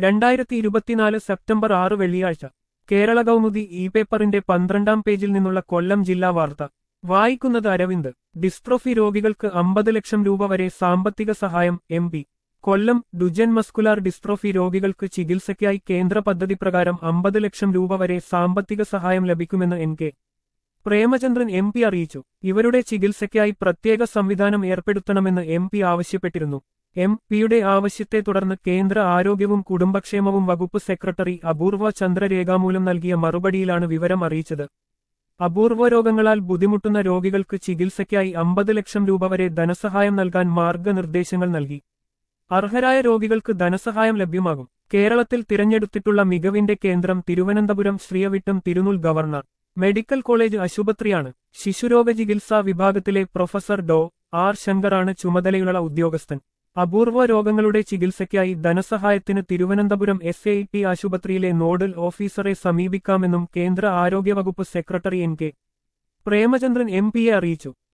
2024 September 6 വെള്ളിയാഴ്ച Kerala Kaumudi E പേപ്പറിന്റെ 12-ാം പേജിൽ നിന്നുള്ള കൊല്ലം ജില്ലാ വാർത്ത വായിക്കുന്നത് അരവിന്ദ്. ഡിസ്ട്രോഫി രോഗികൾക്ക് 50 ലക്ഷം രൂപ വരെ സാമ്പത്തിക സഹായം MP. Kollam. Duchenne muscular dystrophy രോഗികൾക്ക് ചികിത്സയ്ക്കായി കേന്ദ്ര പദ്ധതി പ്രകാരം 50 ലക്ഷം രൂപ വരെ സാമ്പത്തിക സഹായം ലഭിക്കുമെന്ന് എൻ.കെ. പ്രേമചന്ദ്രൻ എം.പി. അറിയിച്ചു. ഇവരുടെ ചികിത്സയ്ക്കായി പ്രത്യേക സംവിധാനം ഏർപ്പെടുത്തണമെന്ന് എം.പി. ആവശ്യപ്പെട്ടിരുന്നു. എം.പിയുടെ ആവശ്യത്തെ തുടർന്ന് കേന്ദ്ര ആരോഗ്യവും കുടുംബക്ഷേമവും വകുപ്പ് സെക്രട്ടറി അപൂർവ ചന്ദ്ര രേഖാമൂലം നൽകിയ മറുപടിയിലാണ് വിവരം അറിയിച്ചത്. അപൂർവ രോഗങ്ങളാൽ ബുദ്ധിമുട്ടുന്ന രോഗികൾക്ക് ചികിത്സയ്ക്കായി 50 ലക്ഷം രൂപ വരെ ധനസഹായം നൽകാൻ മാർഗനിർദ്ദേശങ്ങൾ നൽകി. അർഹരായ രോഗികൾക്ക് ധനസഹായം ലഭ്യമാകും. കേരളത്തിൽ തിരഞ്ഞെടുത്തിട്ടുള്ള മികവിന്റെ കേന്ദ്രം Thiruvananthapuram Sree Avittom Thirunal governor medical college ആശുപത്രിയാണ്. ശിശുരോഗ ചികിത്സാ വിഭാഗത്തിലെ പ്രൊഫസർ ഡോ. ആർ. ശങ്കറാണ് ചുമതലയുള്ള ഉദ്യോഗസ്ഥൻ. അപൂർവ രോഗങ്ങളുടെ ചികിത്സയ്ക്കായി ധനസഹായത്തിന് തിരുവനന്തപുരം എസ്.ഐ.ടി. ആശുപത്രിയിലെ നോഡൽ ഓഫീസറെ സമീപിക്കാമെന്നും കേന്ദ്ര ആരോഗ്യവകുപ്പ് സെക്രട്ടറി എൻ.കെ. പ്രേമചന്ദ്രൻ എം.പി.യെ അറിയിച്ചു.